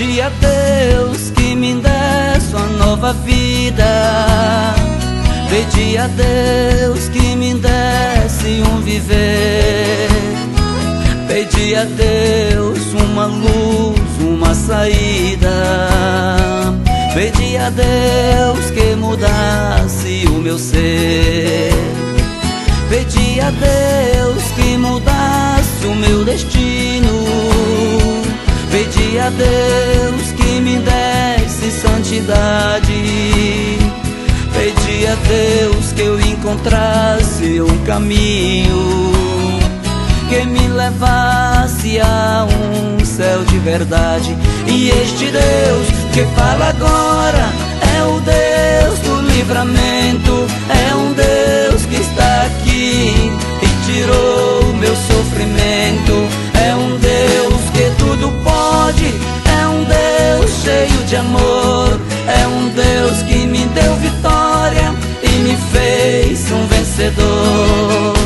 Pedi a Deus que me desse uma nova vida. Pedi a Deus que me desse um viver. Pedi a Deus uma luz, uma saída. Pedi a Deus que mudasse o meu ser. Pedi a Deus que mudasse o meu destino. Pedi a Deus que me desse santidade. Pedi a Deus que eu encontrasse um caminho que me levasse a um céu de verdade. E este Deus que fala agora é o Deus do livramento. É um Deus que está aqui e tirou o meu sofrimento. É um Deus que tudo pode. É um Deus cheio de amor. É um Deus que me deu vitória e me fez um vencedor.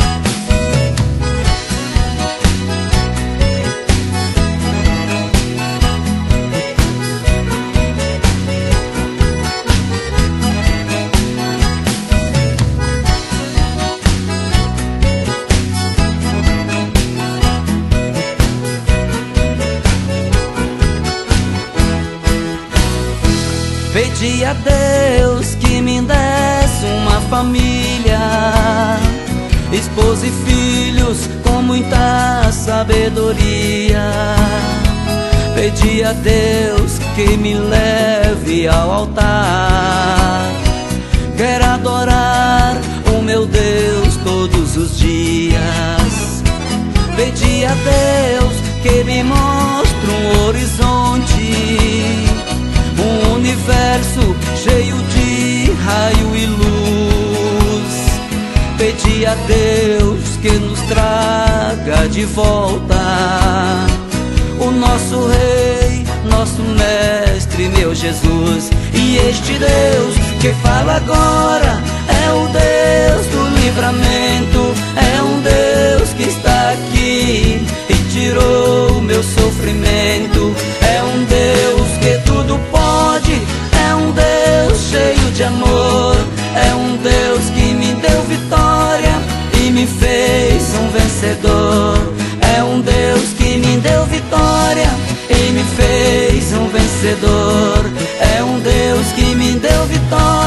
Pedi a Deus que me desse uma família, esposa e filhos com muita sabedoria. Pedi a Deus que me leve ao altar. Quero adorar o meu Deus todos os dias. Pedi a Deus que me mostre um horizonte, um universo cheio de raio e luz. Pedi a Deus que nos traga de volta o nosso Rei, nosso Mestre, meu Jesus. E este Deus que fala agora é o Deus do livramento. É um Deus que está aqui e tirou o meu sofrimento. É um Deus que tudo pode. É um Deus cheio de amor. É um Deus que me deu vitória e me fez um vencedor. É um Deus que me deu vitória e me fez um vencedor. É um Deus que me deu vitória